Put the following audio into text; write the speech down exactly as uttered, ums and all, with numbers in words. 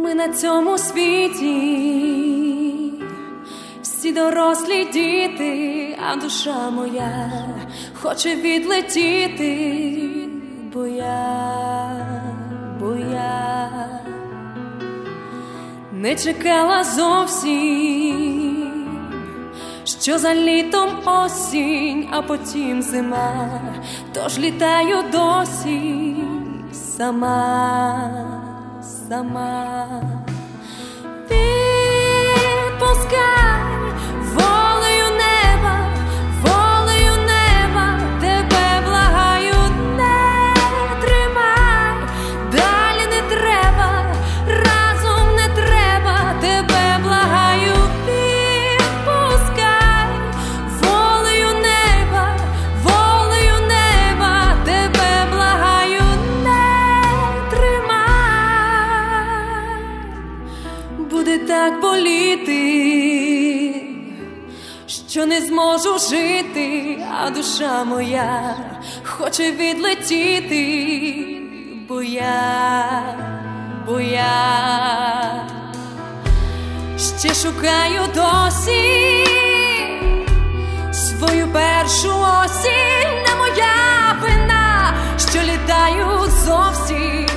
Ми на цьому світі всі дорослі діти, а душа моя хоче відлетіти, бо я, бо я не чекала зовсім, що за літом осінь, а потім зима, тож літаю досі сама, сама. Відпускай волею неба, волею неба, тебе благаю, не тримай, далі не треба, разом не треба, тебе благаю, відпускай волею неба, волею неба, тебе благаю, не тримай, буде так боліти, що не зможу жити, а душа моя хоче відлетіти, бо я, бо я ще шукаю досі свою першу осінь, не моя вина, що літаю зовсім